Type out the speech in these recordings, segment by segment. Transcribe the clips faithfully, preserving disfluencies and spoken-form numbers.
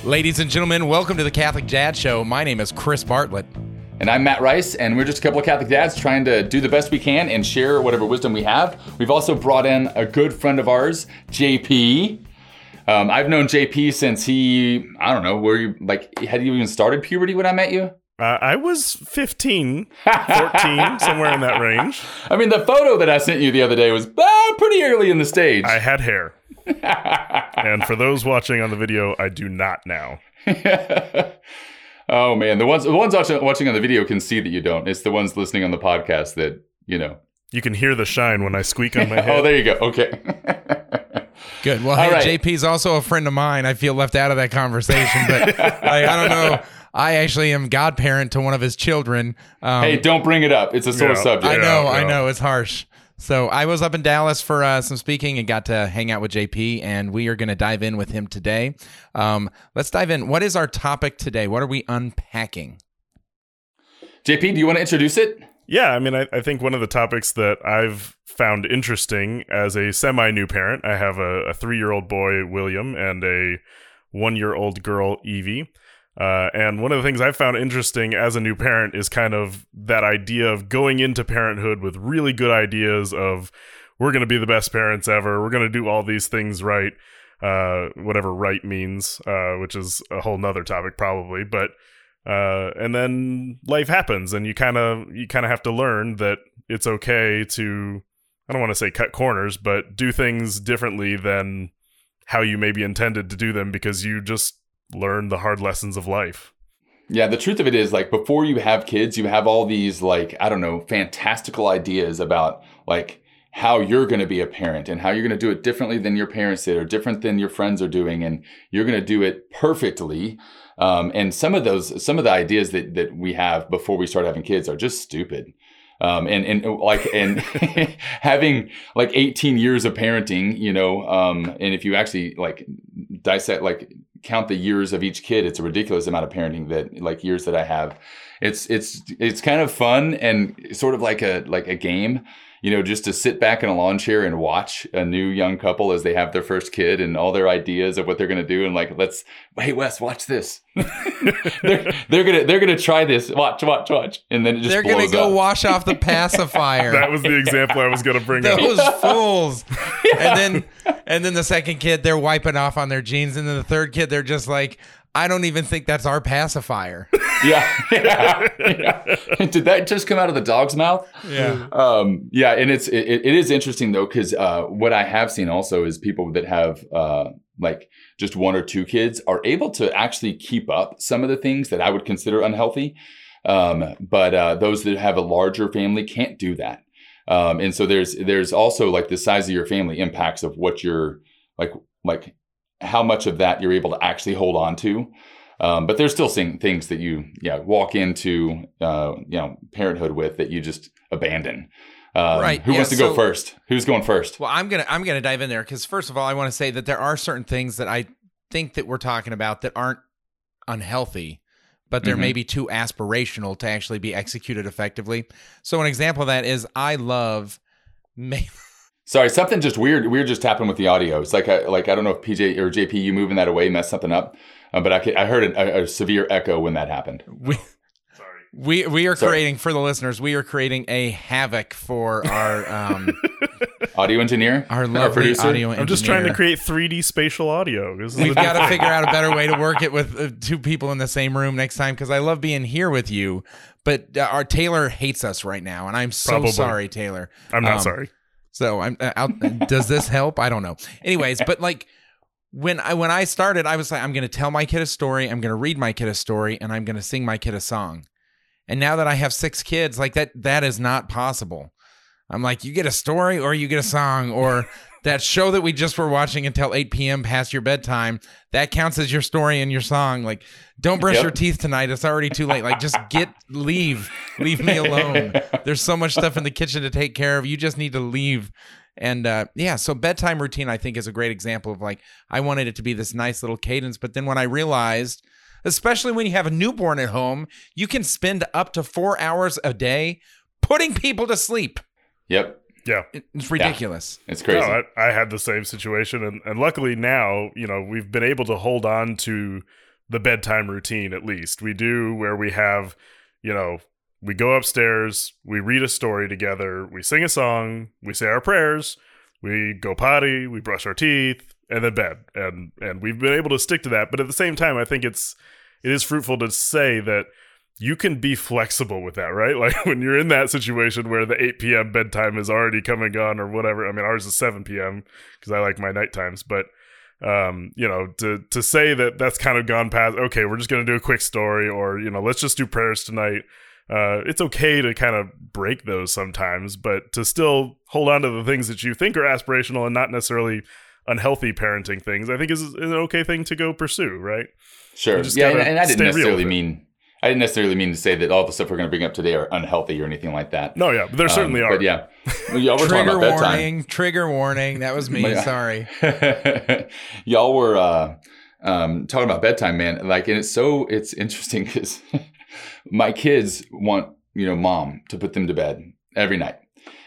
Ladies and gentlemen, welcome to the Catholic Dad Show. My name is Chris Bartlett. And I'm Matt Rice, and we're just a couple of Catholic dads trying to do the best we can and share whatever wisdom we have. We've also brought in a good friend of ours, J P. Um, I've known J P since he, I don't know, were you, like, had you even started puberty when I met you? Uh, I was fifteen, fourteen, somewhere in that range. I mean, the photo that I sent you the other day was uh, pretty early in the stage. I had hair. And for those watching on the video, I do not now. Oh, man. The ones the ones watching on the video can see that you don't. It's the ones listening on the podcast that, you know. You can hear the shine when I squeak on my head. Oh, there you go. Okay. Good. Well, hey, right. J P's also a friend of mine. I feel left out of that conversation, but like, I don't know. I actually am godparent to one of his children. Um, hey, don't bring it up. It's a sore yeah, subject. I know, yeah, I yeah. know. It's harsh. So I was up in Dallas for uh, some speaking and got to hang out with J P, and we are going to dive in with him today. Um, let's dive in. What is our topic today? What are we unpacking? J P, do you want to introduce it? Yeah, I mean, I, I think one of the topics that I've found interesting as a semi-new parent, I have a, a three-year-old boy, William, and a one-year-old girl, Evie. Uh, and one of the things I've found interesting as a new parent is kind of that idea of going into parenthood with really good ideas of, we're going to be the best parents ever, we're going to do all these things right, uh, whatever right means, uh, which is a whole nother topic probably, but uh, and then life happens, and you kind of you kind of have to learn that it's okay to, I don't want to say cut corners, but do things differently than how you maybe intended to do them, because you just learn the hard lessons of life. Yeah, the truth of it is, like, before you have kids, you have all these, like, I don't know, fantastical ideas about, like, how you're going to be a parent and how you're going to do it differently than your parents did or different than your friends are doing, and you're going to do it perfectly. Um, and some of those, some of the ideas that that we have before we start having kids are just stupid. Um, and, and like, and having like eighteen years of parenting, you know, um, and if you actually like dissect, like count the years of each kid, it's a ridiculous amount of parenting that like years that I have. It's, it's, it's kind of fun and sort of like a, like a game, you know, just to sit back in a lawn chair and watch a new young couple as they have their first kid and all their ideas of what they're going to do. And like, let's, hey, Wes, watch this. they're, they're going to, they're going to try this. Watch, watch, watch. And then it just They're going to go up. wash off the pacifier. That was the example I was going to bring up. Those fools. Yeah. And then, and then the second kid, they're wiping off on their jeans. And then the third kid, they're just like, I don't even think that's our pacifier. Yeah, yeah, yeah. Did that just come out of the dog's mouth? Yeah. Um, yeah, and it's it, it is interesting though, because uh, what I have seen also is people that have uh, like just one or two kids are able to actually keep up some of the things that I would consider unhealthy. Um, but uh, those that have a larger family can't do that. Um, and so there's there's also like the size of your family impacts of what you're like like. how much of that you're able to actually hold on to. Um, but there's still seeing things that you yeah, walk into uh, you know parenthood with that you just abandon. Um, Right. Who yeah, wants to so, go first? Who's going first? Well, I'm gonna I'm gonna dive in there because first of all, I want to say that there are certain things that I think that we're talking about that aren't unhealthy, but they're Mm-hmm. maybe too aspirational to actually be executed effectively. So an example of that is I love. Ma- Sorry, something just weird. Weird just happened with the audio. It's like I, like I don't know if P J or J P, you moving that away messed something up, uh, but I, I heard a, a severe echo when that happened. we, Sorry. we we are Sorry. creating for the listeners. We are creating a havoc for our um Audio engineer, our lovely producer? audio engineer. I'm just trying to create three D spatial audio. This is We've the- got to figure out a better way to work it with uh, two people in the same room next time because I love being here with you. But uh, our Taylor hates us right now, and I'm so Probably. sorry, Taylor. I'm not Um, sorry. So I'm uh, out. Does this help? I don't know. Anyways, but like when I when I started, I was like, I'm going to tell my kid a story. I'm going to read my kid a story, and I'm going to sing my kid a song. And now that I have six kids, like that, that is not possible. I'm like, you get a story or you get a song or that show that we just were watching until eight p.m. past your bedtime. That counts as your story and your song. Like, don't brush Yep. your teeth tonight. It's already too late. Like, just get, leave, leave me alone. There's so much stuff in the kitchen to take care of. You just need to leave. And uh, yeah, so bedtime routine, I think, is a great example of like, I wanted it to be this nice little cadence. But then when I realized, especially when you have a newborn at home, you can spend up to four hours a day putting people to sleep. Yep, Yeah. It's ridiculous. it's crazy. No, I, I had the same situation, and, and luckily now, you know, we've been able to hold on to the bedtime routine, at least. We do where we have, you know, we go upstairs, we read a story together, we sing a song, we say our prayers, we go potty, we brush our teeth, and then bed. And and we've been able to stick to that. But at the same time, I think it's it is fruitful to say that you can be flexible with that, right? Like when you're in that situation where the eight p.m. bedtime is already come and gone or whatever. I mean, ours is seven p.m. because I like my night times. But, um, you know, to, to say that that's kind of gone past, okay, we're just going to do a quick story, or, you know, let's just do prayers tonight. Uh, it's okay to kind of break those sometimes, but to still hold on to the things that you think are aspirational and not necessarily unhealthy parenting things, I think is, is an okay thing to go pursue, right? Sure. Yeah, and, and I didn't necessarily mean I didn't necessarily mean to say that all the stuff we're going to bring up today are unhealthy or anything like that. No, yeah, but there certainly um, are. But yeah, y'all were trigger talking about bedtime. warning, trigger warning. That was me. But, Sorry. Y'all were uh, um, talking about bedtime, man. Like, and it's so it's interesting because my kids want, you know, mom to put them to bed every night,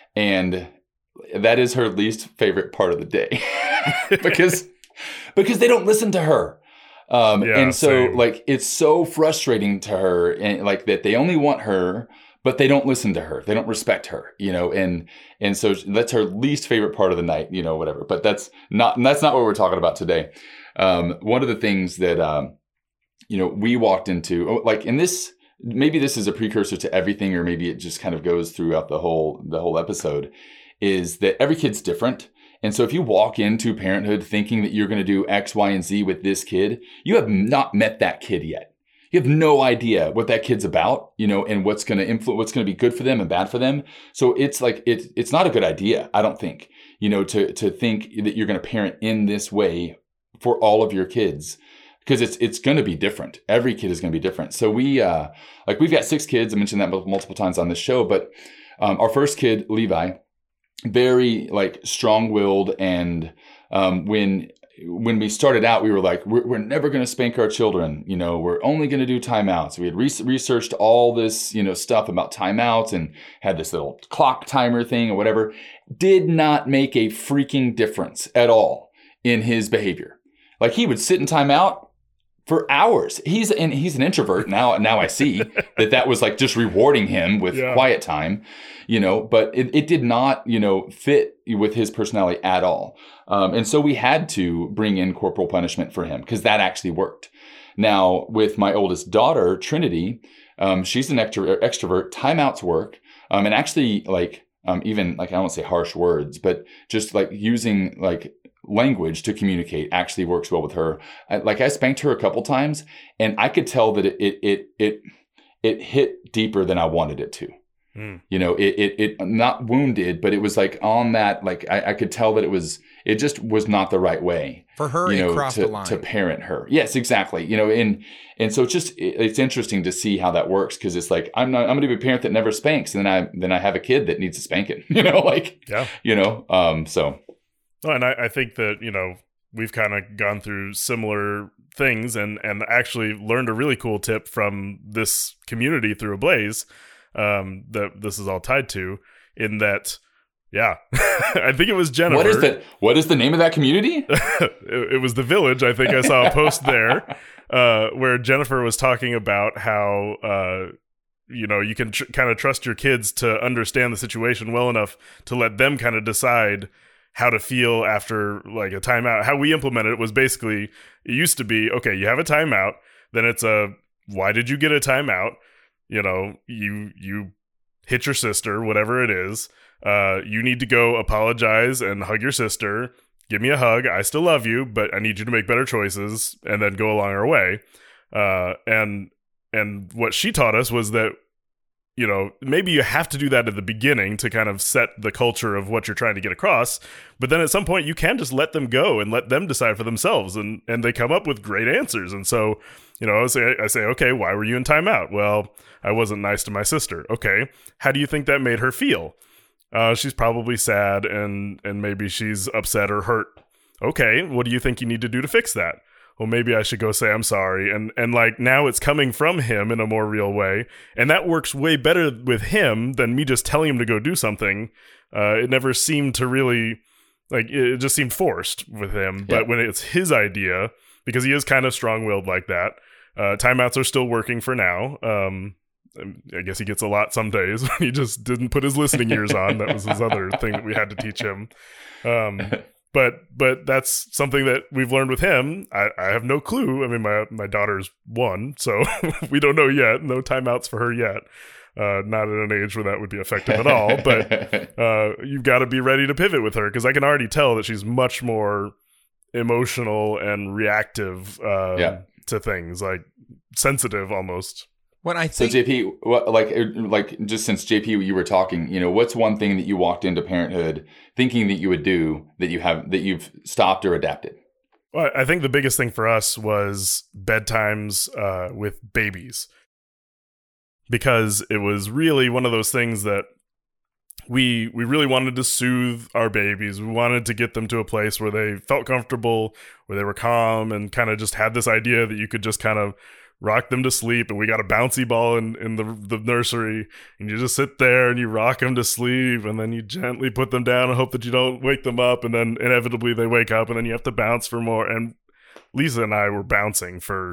and that is her least favorite part of the day because because they don't listen to her. Um, yeah, and so same. like, it's so frustrating to her, and like that they only want her, but they don't listen to her. They don't respect her, you know, and, and so that's her least favorite part of the night, you know, whatever, but that's not, that's not what we're talking about today. Um, one of the things that, um, you know, we walked into, like in this, maybe this is a precursor to everything, or maybe it just kind of goes throughout the whole, the whole episode, is that every kid's different. And so if you walk into parenthood thinking that you're going to do X, Y, and Z with this kid, you have not met that kid yet. You have no idea what that kid's about, you know, and what's going to influence, what's going to be good for them and bad for them. So it's like, it's, it's not a good idea, I don't think, you know, to, to think that you're going to parent in this way for all of your kids, because it's, it's going to be different. Every kid is going to be different. So we, uh, like we've got six kids. I mentioned that multiple times on this show, but um, our first kid, Levi, very like strong-willed, and um, when when we started out, we were like, we're, we're never going to spank our children. You know, we're only going to do timeouts. We had re- researched all this, you know, stuff about timeouts and had this little clock timer thing or whatever. Did not make a freaking difference at all in his behavior. Like he would sit in timeout for hours. He's and he's an introvert now. Now I see that that was like just rewarding him with yeah. quiet time, you know. But it, it did not, you know, fit with his personality at all. Um, and so we had to bring in corporal punishment for him because that actually worked. Now with my oldest daughter, Trinity, um, she's an extro- extrovert. Timeouts work, um, and actually like um, even like I won't say harsh words, but just like using like language to communicate actually works well with her. I, like I spanked her a couple times, and I could tell that it it it it, it hit deeper than I wanted it to. Mm. You know, it it it not wounded, but it was like on that. Like I, I could tell that it was it just was not the right way for her. You know, it crossed to, the line to parent her. Yes, exactly. You know, and and so it's just it, it's interesting to see how that works, because it's like I'm not I'm going to be a parent that never spanks, and then I then I have a kid that needs a spanking. You know, like yeah, you know, um, so. Oh, and I, I think that, you know, we've kind of gone through similar things and, and actually learned a really cool tip from this community through Ablaze um, that this is all tied to, in that, yeah, I think it was Jennifer. What is the, what is the name of that community? it, it was The Village. I think I saw a post there uh, where Jennifer was talking about how, uh, you know, you can tr- kind of trust your kids to understand the situation well enough to let them kind of decide how to feel after like a timeout. How we implemented it was basically, it used to be, okay, you have a timeout, then it's a, why did you get a timeout? You know, you, you hit your sister, whatever it is. Uh, you need to go apologize and hug your sister. Give me a hug. I still love you, but I need you to make better choices, and then go along our way. Uh, and, and what she taught us was that, you know, maybe you have to do that at the beginning to kind of set the culture of what you're trying to get across. But then at some point you can just let them go and let them decide for themselves. And, and they come up with great answers. And so, you know, I say, I say, okay, why were you in timeout? Well, I wasn't nice to my sister. Okay. How do you think that made her feel? Uh, she's probably sad, and, and maybe she's upset or hurt. Okay. What do you think you need to do to fix that? Well, maybe I should go say I'm sorry. And and like now it's coming from him in a more real way. And that works way better with him than me just telling him to go do something. Uh, it never seemed to really, like, it just seemed forced with him. Yeah. But when it's his idea, because he is kind of strong-willed like that, Uh, timeouts are still working for now. Um, I guess he gets a lot some days when he just didn't put his listening ears on. That was his other thing that we had to teach him. Um, but but that's something that we've learned with him. I, I have no clue. I mean, my my daughter's one, so we don't know yet. No timeouts for her yet. Uh, not at an age where that would be effective at all. But uh, you've got to be ready to pivot with her, because I can already tell that she's much more emotional and reactive uh, yeah. to things, like sensitive almost. When I so think, J P, what, like, like just since J P, you were talking, you know, what's one thing that you walked into parenthood thinking that you would do that you have that you've stopped or adapted? Well, I think the biggest thing for us was bedtimes uh, with babies, because it was really one of those things that we we really wanted to soothe our babies. We wanted to get them to a place where they felt comfortable, where they were calm, and kind of just had this idea that you could just kind of rock them to sleep. And we got a bouncy ball in, in the, the nursery, and you just sit there and you rock them to sleep, and then you gently put them down and hope that you don't wake them up, and then inevitably they wake up, and then you have to bounce for more. And Lisa and I were bouncing for,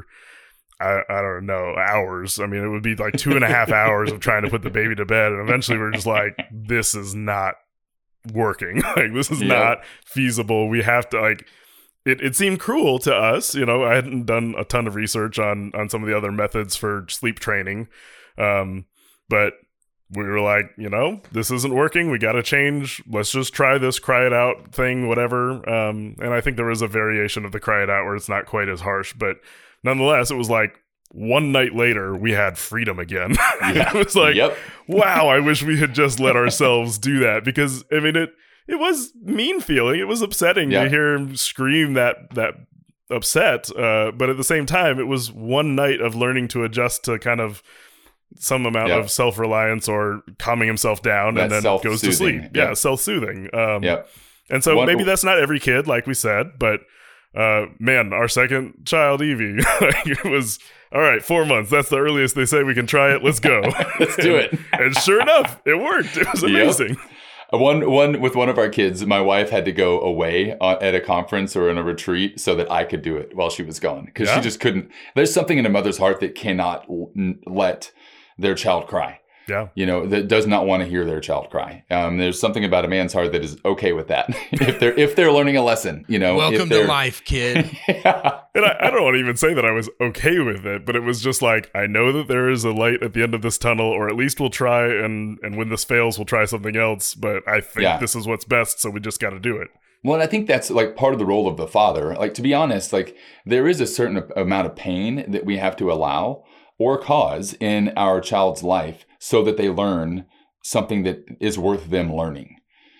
I, I don't know, hours. I mean, it would be like two and a half hours of trying to put the baby to bed, and eventually we're just like, this is not working. Like, this is Yep. not feasible. We have to, like, It, it seemed cruel to us. You know, I hadn't done a ton of research on on some of the other methods for sleep training. Um, but we were like, you know, this isn't working. We got to change. Let's just try this cry it out thing, whatever. Um, and I think there was a variation of the cry it out where it's not quite as harsh. But nonetheless, it was like one night later, we had freedom again. Yeah. It was like, Yep. wow, I wish we had just let ourselves do that. Because, I mean, it... It was mean feeling. It was upsetting Yeah. to hear him scream that that upset. Uh, but at the same time, it was one night of learning to adjust to kind of some amount Yeah. of self-reliance or calming himself down, That and then goes to self-soothing. sleep. Yeah, Yeah. self-soothing. Um, Yep. And so One- maybe that's not every kid, like we said, but uh, man, our second child, Evie, it was, all right, four months. That's the earliest they say we can try it. Let's go. Let's do it. And sure enough, it worked. It was Yep. amazing. One one with one of our kids, my wife had to go away uh, at a conference or in a retreat so that I could do it while she was gone, because Yeah. she just couldn't. There's something in a mother's heart that cannot l- n- let their child cry. Yeah. You know, that does not want to hear their child cry. Um, there's something about a man's heart that is okay with that if they're if they're learning a lesson. You know, if welcome to they're- life, kid. Yeah. And I, I don't want to even say that I was okay with it, but it was just like, I know that there is a light at the end of this tunnel, or at least we'll try, and, and when this fails, we'll try something else. But I think Yeah. this is what's best, so we just got to do it. Well, and I think that's like part of the role of the father. Like, to be honest, like there is a certain amount of pain that we have to allow or cause in our child's life so that they learn something that is worth them learning.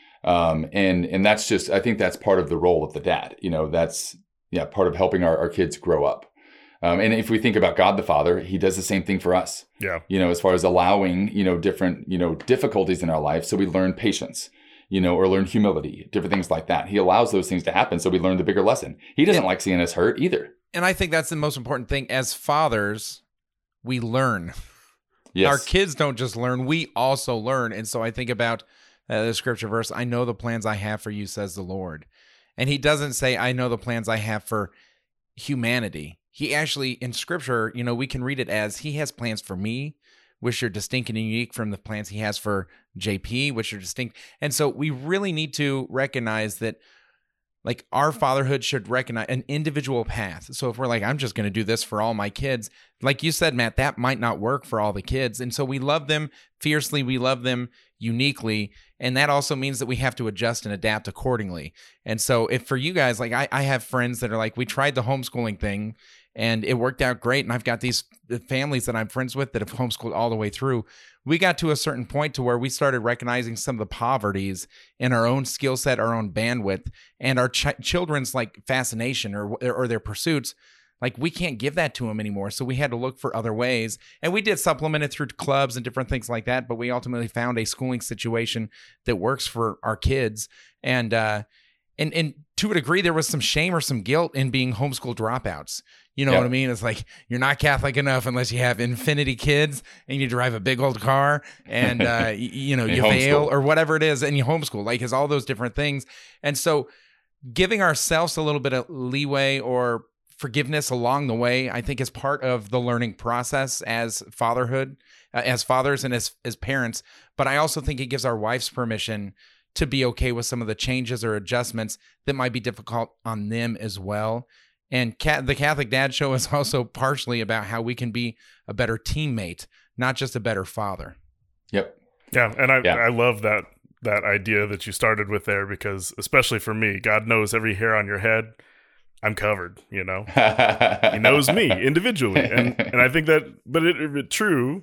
Um, and and that's just, I think that's part of the role of the dad. You know, that's yeah part of helping our, our kids grow up. Um, and if we think about God the Father, he does the same thing for us. Yeah. You know, as far as allowing, you know, different, you know, difficulties in our life. So we learn patience, you know, or learn humility, different things like that. He allows those things to happen. So we learn the bigger lesson. He doesn't like seeing us hurt either. And I think that's the most important thing. As fathers, we learn. Yes. Our kids don't just learn, we also learn. And so I think about uh, the scripture verse, I know the plans I have for you, says the Lord. And he doesn't say, I know the plans I have for humanity. He actually, in scripture, you know, we can read it as he has plans for me, which are distinct and unique from the plans he has for J P, which are distinct. And so we really need to recognize that, like, our fatherhood should recognize an individual path. So if we're like, I'm just going to do this for all my kids, like you said, Matt, that might not work for all the kids. And so we love them fiercely. We love them uniquely. And that also means that we have to adjust and adapt accordingly. And so if for you guys, like I, I have friends that are like, we tried the homeschooling thing and it worked out great. And I've got these families that I'm friends with that have homeschooled all the way through. We got to a certain point to where we started recognizing some of the poverties in our own skill set, our own bandwidth, and our ch- children's like fascination or or their pursuits. Like, we can't give that to them anymore. So we had to look for other ways. And we did supplement it through clubs and different things like that. But we ultimately found a schooling situation that works for our kids. And, uh, and, and to a degree, there was some shame or some guilt in being homeschool dropouts. You know Yeah. what I mean? It's like, you're not Catholic enough unless you have infinity kids and you drive a big old car and, uh, y- you know, And you homeschool. fail or whatever it is and you homeschool. Like, it's all those different things. And so giving ourselves a little bit of leeway or forgiveness along the way, I think is part of the learning process as fatherhood, uh, as fathers and as as parents. But I also think it gives our wives permission to be okay with some of the changes or adjustments that might be difficult on them as well. And Ca- the Catholic Dad Show is also partially about how we can be a better teammate, not just a better father. Yep. Yeah, and I Yeah. I love that that idea that you started with there, because especially for me, God knows every hair on your head. I'm covered, you know. He knows me individually, and and I think that, but it, it true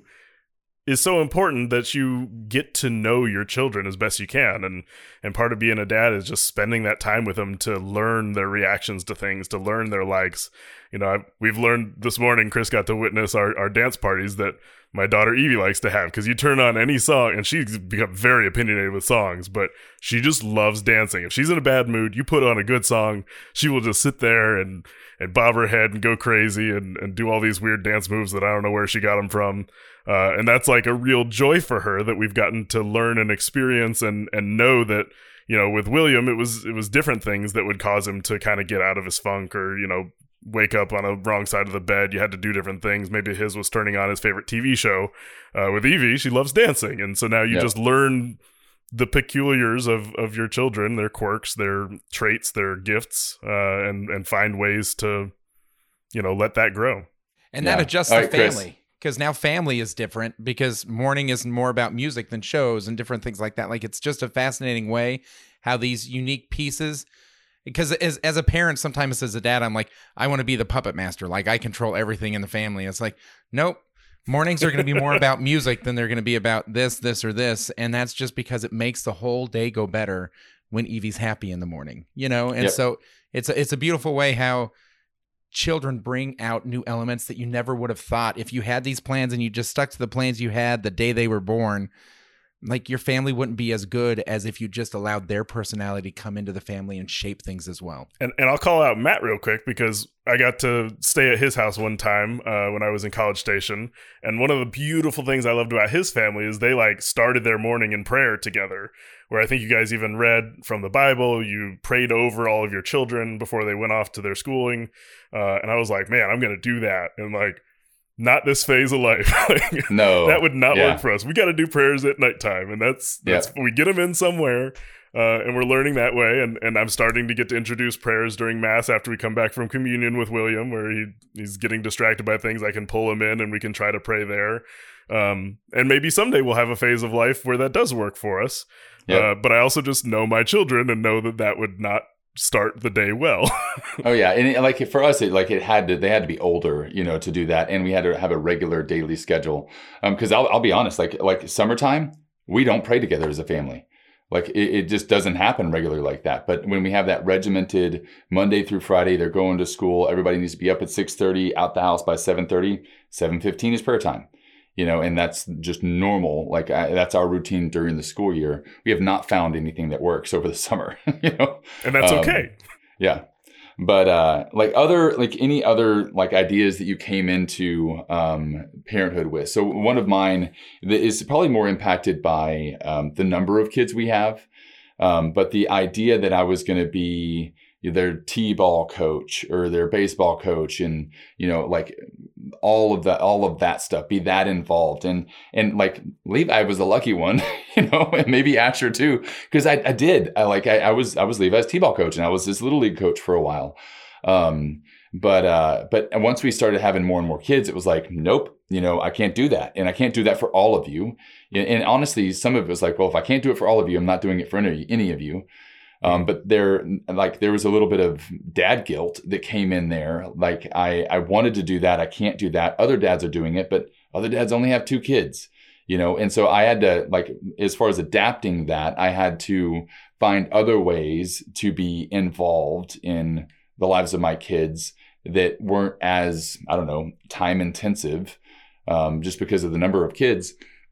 is so important that you get to know your children as best you can, and and part of being a dad is just spending that time with them to learn their reactions to things, to learn their likes. You know, I've, we've learned this morning. Chris got to witness our our dance parties that my daughter Evie likes to have, because you turn on any song, and she's become very opinionated with songs, but she just loves dancing. If she's in a bad mood, you put on a good song, she will just sit there and and bob her head and go crazy and, and do all these weird dance moves that I don't know where she got them from. Uh, and that's like a real joy for her that we've gotten to learn and experience and and know that, you know, with William, it was it was different things that would cause him to kind of get out of his funk, or, you know, wake up on a wrong side of the bed. You had to do different things. Maybe his was turning on his favorite T V show. Uh, with Evie, she loves dancing. And so now you Yep. just learn the peculiars of, of your children, their quirks, their traits, their gifts, uh, and, and find ways to, you know, let that grow. And Yeah. that adjusts All the right, Chris. family. Because now family is different, because morning is more about music than shows and different things like that. Like, it's just a fascinating way how these unique pieces, because as as a parent, sometimes as a dad, I'm like, I want to be the puppet master. Like, I control everything in the family. It's like, nope. Mornings are going to be more about music than they're going to be about this, this, or this. And that's just because it makes the whole day go better when Evie's happy in the morning, you know? And Yep. so it's a, it's a beautiful way how children bring out new elements that you never would have thought. If you had these plans and you just stuck to the plans you had the day they were born, like, your family wouldn't be as good as if you just allowed their personality to come into the family and shape things as well. And and I'll call out Matt real quick, because I got to stay at his house one time uh, when I was in College Station. And one of the beautiful things I loved about his family is they like started their morning in prayer together, where I think you guys even read from the Bible. You prayed over all of your children before they went off to their schooling. Uh, and I was like, man, I'm going to do that. And like, not this phase of life. Like, No. that would not Yeah. work for us. We got to do prayers at nighttime, and that's that's we get them in somewhere, uh, and we're learning that way. And and I'm starting to get to introduce prayers during Mass after we come back from communion with William, where he he's getting distracted by things. I can pull him in, and we can try to pray there. Um, and maybe someday we'll have a phase of life where that does work for us. Yep. Uh, but I also just know my children and know that that would not start the day well. Oh yeah, and it, like for us, it like it had to they had to be older, you know, to do that, and we had to have a regular daily schedule. Um, because I'll I'll be honest, like like summertime, we don't pray together as a family. Like it, it just doesn't happen regularly like that. But when we have that regimented Monday through Friday, they're going to school. Everybody needs to be up at six thirty, out the house by seven thirty. seven fifteen is prayer time. You know, and that's just normal. Like I, that's our routine during the school year. We have not found anything that works over the summer, you know, And that's Um, okay. yeah. But uh, like other, like any other like ideas that you came into um, parenthood with. So one of mine that is probably more impacted by um, the number of kids we have. Um, but the idea that I was going to be their T-ball coach or their baseball coach, and you know, like all of that, all of that stuff, be that involved, and and like Levi was the lucky one, you know, and maybe Asher too, because I, I did, I like I, I was I was Levi's T-ball coach, and I was his little league coach for a while, um, but uh, but once we started having more and more kids, it was like, nope, you know, I can't do that, and I can't do that for all of you, and, and honestly, some of it was like, well, if I can't do it for all of you, I'm not doing it for any any of you. Um, but there, like, there was a little bit of dad guilt that came in there. Like, I, I wanted to do that. I can't do that. Other dads are doing it, but other dads only have two kids, you know? And so I had to, like, as far as adapting that, I had to find other ways to be involved in the lives of my kids that weren't as, I don't know, time intensive, um, just because of the number of kids.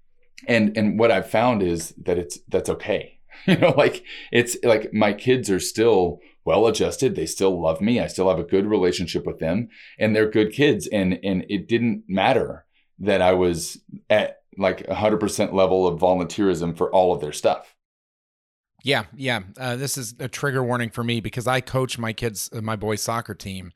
And, and what I've found is that it's, that's okay. You know, like it's like my kids are still well adjusted. They still love me. I still have a good relationship with them, and they're good kids. And, and it didn't matter that I was at like a hundred percent level of volunteerism for all of their stuff. Yeah, yeah. Uh, this is a trigger warning for me because I coach my kids, uh, my boys' soccer team,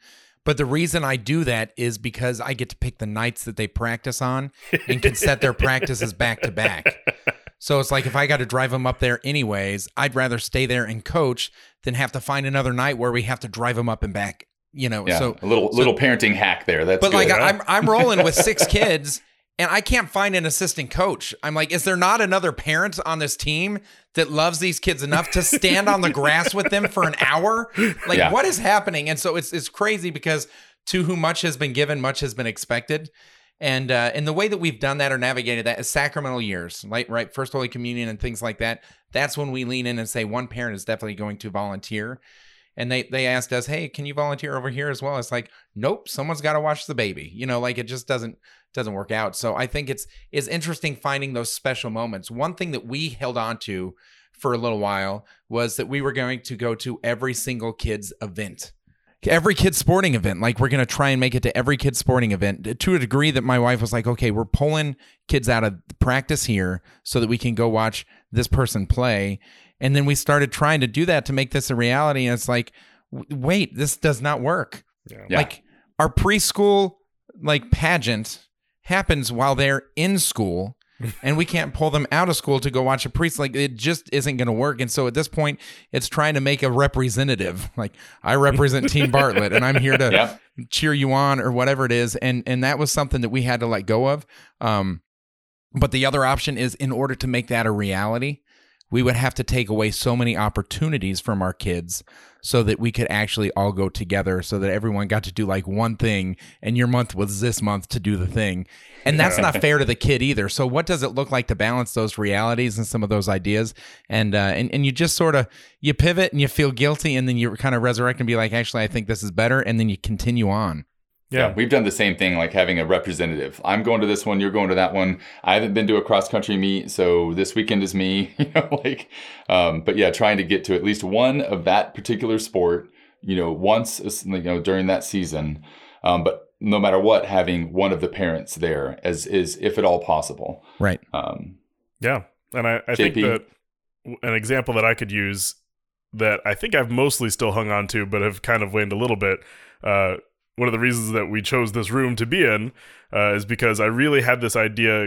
But the reason I do that is because I get to pick the nights that they practice on and can set their practices back to back. So it's like if I got to drive them up there anyways, I'd rather stay there and coach than have to find another night where we have to drive them up and back. You know, yeah, so a little so, little parenting hack there. That's but good, like huh? I'm I'm rolling with six kids. And I can't find an assistant coach. I'm like, is there not another parent on this team that loves these kids enough to stand on the grass with them for an hour? Like, Yeah. what is happening? And so it's it's crazy because to whom much has been given, much has been expected. And uh, and the way that we've done that or navigated that is sacramental years, like right, First Holy Communion and things like that. That's when we lean in and say one parent is definitely going to volunteer. And they they asked us, hey, can you volunteer over here as well? It's like, nope, someone's got to watch the baby. You know, like it just doesn't doesn't work out. So I think it's it's interesting finding those special moments. One thing that we held on to for a little while was that we were going to go to every single kid's event. Every kid's sporting event. Like we're going to try and make it to every kid's sporting event to a degree that my wife was like, okay, we're pulling kids out of practice here so that we can go watch this person play. And then we started trying to do that to make this a reality. And it's like, w- wait, this does not work. Yeah. Yeah. Like our preschool like pageant happens while they're in school and we can't pull them out of school to go watch a priest. Like it just isn't going to work. And so at this point, it's trying to make a representative. Like I represent Team Bartlett and I'm here to Yep. cheer you on or whatever it is. And and that was something that we had to let go of. Um, but the other option is in order to make that a reality, we would have to take away so many opportunities from our kids so that we could actually all go together so that everyone got to do like one thing and your month was this month to do the thing. And that's not fair to the kid either. So what does it look like to balance those realities and some of those ideas? And uh, and, and you just sort of, you pivot and you feel guilty and then you kind of resurrect and be like, actually, I think this is better. And then you continue on. Yeah. Yeah. We've done the same thing, like having a representative. I'm going to this one, you're going to that one. I haven't been to a cross country meet, so this weekend is me. You know, like, um, but yeah, trying to get to at least one of that particular sport, you know, once, you know, during that season. Um, but no matter what, having one of the parents there as is, if at all possible. Right. Um, Yeah. And I, I J P? think that an example that I could use that I think I've mostly still hung on to, but have kind of waned a little bit, uh, one of the reasons that we chose this room to be in uh, is because I really had this idea,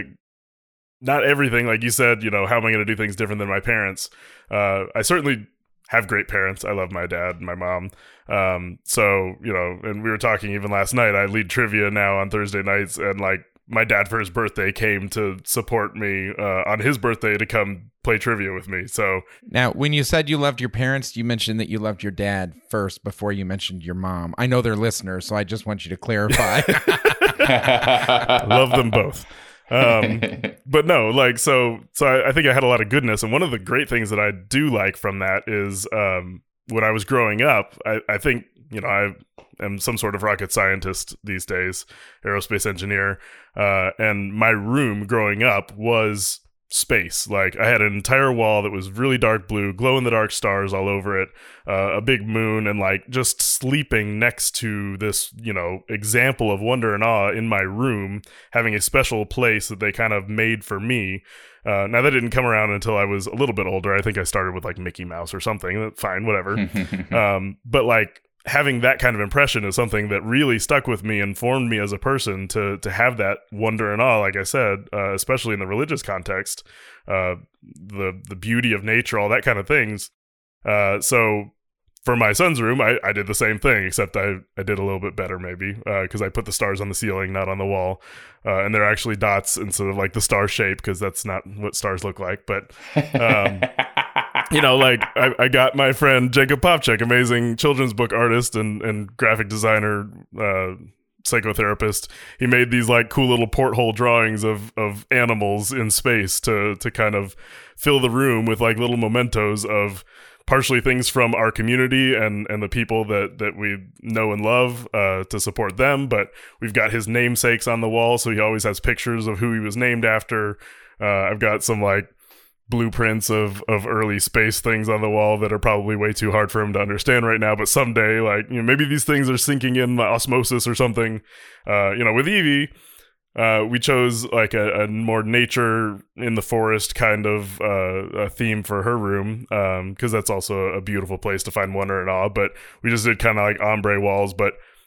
not everything, like you said, you know, how am I going to do things different than my parents? Uh, I certainly have great parents. I love my dad and my mom. Um, so, you know, and we were talking even last night, I lead trivia now on Thursday nights, and like my dad for his birthday came to support me uh, on his birthday to come play trivia with me. So Now, when you said you loved your parents, you mentioned that you loved your dad first before you mentioned your mom. I know they're listeners, so I just want you to clarify. I love them both. Um, but no, like, so, so I, I think I had a lot of goodness. And one of the great things that I do like from that is, um, when I was growing up, I, I think, you know, I am some sort of rocket scientist these days, aerospace engineer. Uh, and my room growing up was space. Like I had an entire wall that was really dark blue, glow in the dark stars all over it, uh, a big moon, and like just sleeping next to this, you know, example of wonder and awe in my room, having a special place that they kind of made for me. Uh, now that didn't come around until I was a little bit older. I think I started with like Mickey Mouse or something. Fine, whatever. um, but like having that kind of impression is something that really stuck with me and formed me as a person to to have that wonder and awe, like I said, uh, especially in the religious context, uh, the the beauty of nature, all that kind of things. Uh, so for my son's room, I, I did the same thing, except I, I did a little bit better maybe because uh, I put the stars on the ceiling, not on the wall. Uh, and they're actually dots instead of like the star shape because that's not what stars look like. But, um, you know, like I, I got my friend Jacob Popchak, amazing children's book artist and, and graphic designer, uh, psychotherapist. He made these like cool little porthole drawings of, of animals in space to, to kind of fill the room with like little mementos of partially things from our community and, and the people that, that we know and love uh, to support them. But we've got his namesakes on the wall, so he always has pictures of who he was named after. Uh, I've got some like blueprints of, of early space things on the wall that are probably way too hard for him to understand right now. But someday, like, you know, maybe these things are sinking in osmosis or something. Uh, you know, with Evie, Uh, we chose like a, a more nature in the forest kind of uh, a theme for her room because um, that's also a beautiful place to find wonder and awe. But we just did kind of like ombre walls. But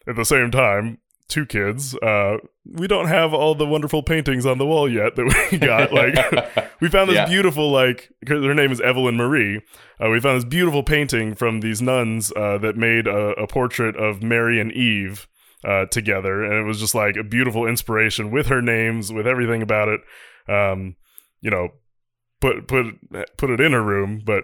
at the same time, two kids, uh, we don't have all the wonderful paintings on the wall yet that we got. Like, we found this Yeah. beautiful, like, her name is Evelyn Marie. Uh, we found this beautiful painting from these nuns uh, that made a, a portrait of Mary and Eve uh, together. And it was just like a beautiful inspiration with her names, with everything about it. Um, you know, put put put it in her room, but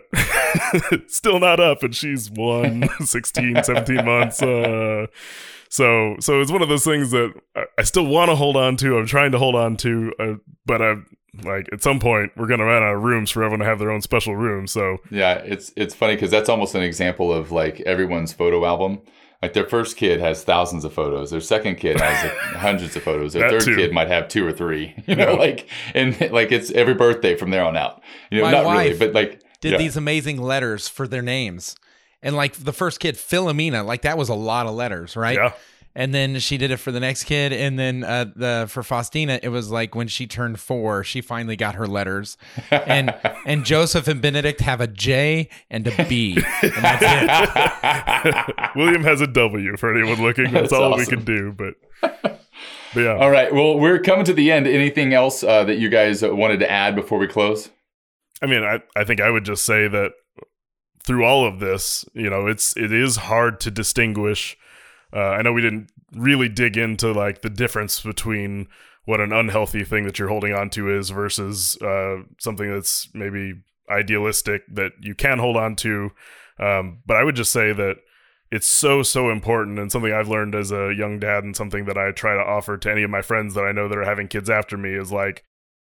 still not up. And she's one, sixteen, seventeen months. Uh, So, so it's one of those things that I, I still want to hold on to. I'm trying to hold on to, uh, but I like at some point we're gonna run out of rooms for everyone to have their own special room. So Yeah, it's it's funny because that's almost an example of like everyone's photo album. Like their first kid has thousands of photos. Their second kid has like, hundreds of photos. Their That third too. kid might have two or three. You know, Yeah. like and like it's every birthday from there on out. You know, My not really, wife but like Did yeah. these amazing letters for their names. And like the first kid, Philomena, like that was a lot of letters, right? yeah, And then she did it for the next kid, and then uh, the for Faustina, it was like when she turned four, she finally got her letters. And and Joseph and Benedict have a J and a B, and that's it. William has a W for anyone looking. That's, That's all we awesome. can do. But, but yeah, All right. Well, we're coming to the end. Anything else uh, that you guys wanted to add before we close? I mean, I, I think I would just say that through all of this, you know, it's it is hard to distinguish. Uh, I know we didn't really dig into like the difference between what an unhealthy thing that you're holding on to is versus uh, something that's maybe idealistic that you can hold on to. Um, but I would just say that it's so, so important, and something I've learned as a young dad, and something that I try to offer to any of my friends that I know that are having kids after me is like,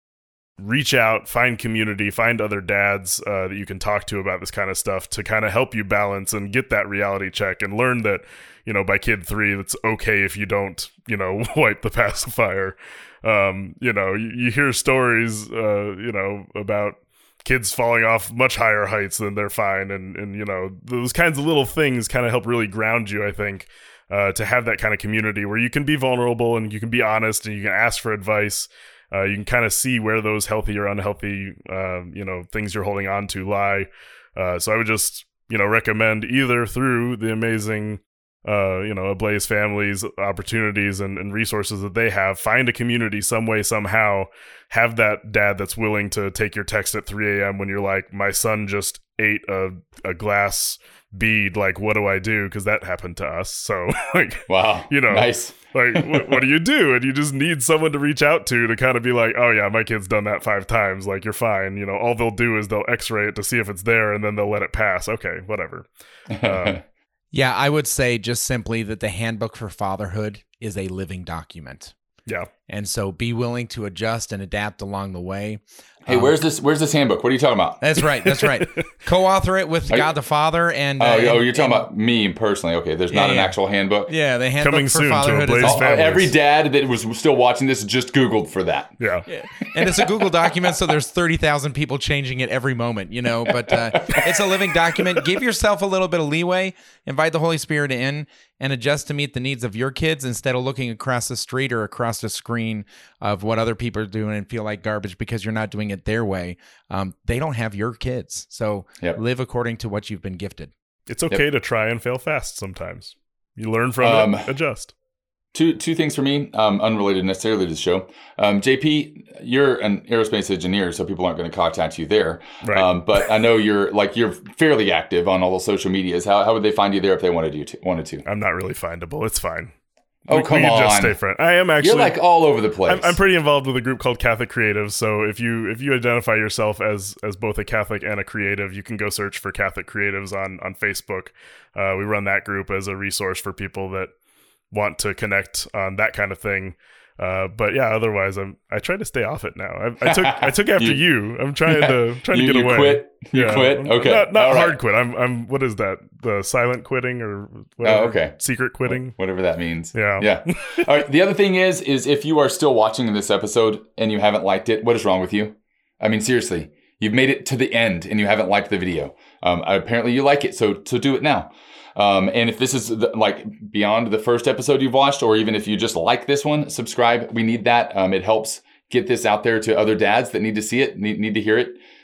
reach out, find community, find other dads uh, that you can talk to about this kind of stuff to kind of help you balance and get that reality check and learn that, you know, by kid three, it's okay if you don't, you know, wipe the pacifier. Um, you know, you, you hear stories, uh, you know, about kids falling off much higher heights than they're fine. And, and you know, those kinds of little things kind of help really ground you, I think, uh, to have that kind of community where you can be vulnerable and you can be honest and you can ask for advice. Uh, you can kind of see where those healthy or unhealthy, uh, you know, things you're holding on to lie. Uh, so I would just, you know, recommend either through the amazing, uh, you know, Ablaze Families opportunities and, and resources that they have, find a community some way, somehow, have that dad that's willing to take your text at three a.m. when you're like, my son just ate a, a glass bead, like, what do I do? Because that happened to us. So, like, Wow. you know, Nice. like, what, what do you do? And you just need someone to reach out to to kind of be like, oh yeah, my kid's done that five times. Like, you're fine. You know, all they'll do is they'll x-ray it to see if it's there, and then they'll let it pass. Okay, whatever. Uh, Yeah, I would say just simply that the Handbook for Fatherhood is a living document. yeah. And so be willing to adjust and adapt along the way. Hey, Um, where's this? Where's this handbook? What are you talking about? That's right. That's right. Co-author it with Are you- God the Father and Oh, uh, oh, and- you're talking and- about me personally. Okay, there's Yeah, not an yeah. actual handbook. yeah, the Handbook Coming for soon to Fatherhood is Ablaze Oh, Families. every dad that was still watching this just Googled for that. Yeah. and it's a Google document, so there's thirty thousand people changing it every moment, you know, but uh, it's a living document. Give yourself a little bit of leeway, invite the Holy Spirit in, and adjust to meet the needs of your kids instead of looking across the street or across the screen of what other people are doing and feel like garbage because you're not doing it their way. Um, they don't have your kids. So Yep. live according to what you've been gifted. It's okay to try and fail fast sometimes. You learn from Um, it, adjust. Two two things for me, um, unrelated necessarily to the show. Um, J P, you're an aerospace engineer, so people aren't going to contact you there. Right. Um, but I know you're like you're fairly active on all the social medias. How how would they find you there if they wanted you to wanted to? I'm not really findable. It's fine. Oh, we, come we can just on. stay friends. I am actually You're like all over the place. I'm, I'm pretty involved with a group called Catholic Creatives. So if you if you identify yourself as as both a Catholic and a creative, you can go search for Catholic Creatives on on Facebook. Uh, we run that group as a resource for people that want to connect on that kind of thing. Uh, but yeah, otherwise, I'm I try to stay off it now. I, I took I took after You- you. I'm trying to trying you, to get you away. quit. You Yeah. quit. Okay. Not, not All right. hard quit. I'm I'm what is that? The silent quitting or whatever? Oh, okay. Secret quitting. Whatever that means. Yeah. Yeah. All right. The other thing is, is if you are still watching this episode and you haven't liked it, what is wrong with you? I mean, seriously, you've made it to the end and you haven't liked the video. Um, apparently you like it, so so do it now. Um, and if this is the, like beyond the first episode you've watched, or even if you just like this one, subscribe. We need that. Um, it helps get this out there to other dads that need to see it, need, need to hear it.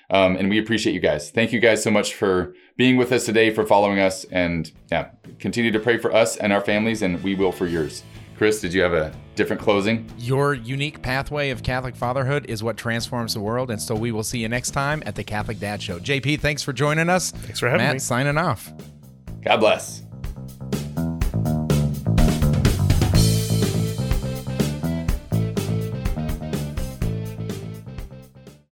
Um, and we appreciate you guys. Thank you guys so much for being with us today, for following us, and yeah, continue to pray for us and our families, and we will for yours. Chris, did you have a different closing? Your unique pathway of Catholic fatherhood is what transforms the world, and so we will see you next time at the Catholic Dad Show. J P, thanks for joining us. Thanks for having Matt, me. signing off. God bless.